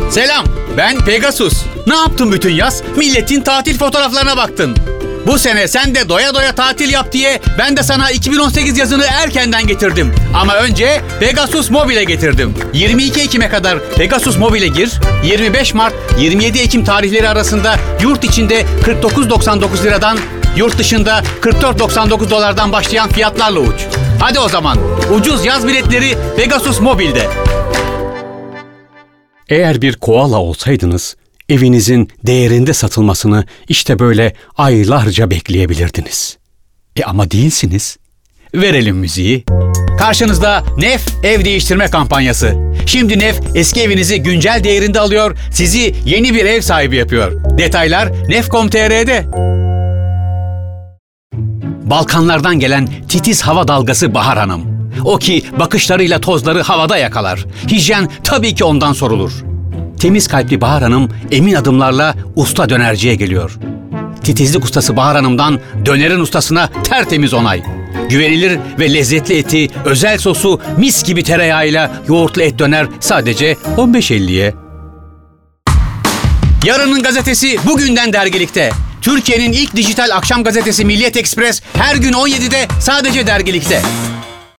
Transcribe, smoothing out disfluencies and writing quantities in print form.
Selam, ben Pegasus. Ne yaptın bütün yaz? Milletin tatil fotoğraflarına baktın. Bu sene sen de doya doya tatil yap diye ben de sana 2018 yazını erkenden getirdim. Ama önce Pegasus Mobil'e getirdim. 22 Ekim'e kadar Pegasus Mobil'e gir. 25 Mart 27 Ekim tarihleri arasında yurt içinde 49,99 liradan, yurt dışında 44,99 dolardan başlayan fiyatlarla uç. Hadi o zaman ucuz yaz biletleri Pegasus Mobil'de. Eğer bir koala olsaydınız, evinizin değerinde satılmasını işte böyle aylarca bekleyebilirdiniz. Ama değilsiniz. Verelim müziği. Karşınızda Nef ev değiştirme kampanyası. Şimdi Nef eski evinizi güncel değerinde alıyor, sizi yeni bir ev sahibi yapıyor. Detaylar nef.com.tr'de. Balkanlardan gelen titiz hava dalgası Bahar Hanım. O ki bakışlarıyla tozları havada yakalar. Hijyen tabii ki ondan sorulur. Temiz kalpli Bahar Hanım emin adımlarla usta dönerciye geliyor. Titizlik ustası Bahar Hanım'dan dönerin ustasına tertemiz onay. Güvenilir ve lezzetli eti, özel sosu, mis gibi tereyağıyla yoğurtlu et döner sadece 15.50'ye. Yarının gazetesi bugünden dergilikte. Türkiye'nin ilk dijital akşam gazetesi Milliyet Ekspres her gün 17'de sadece dergilikte.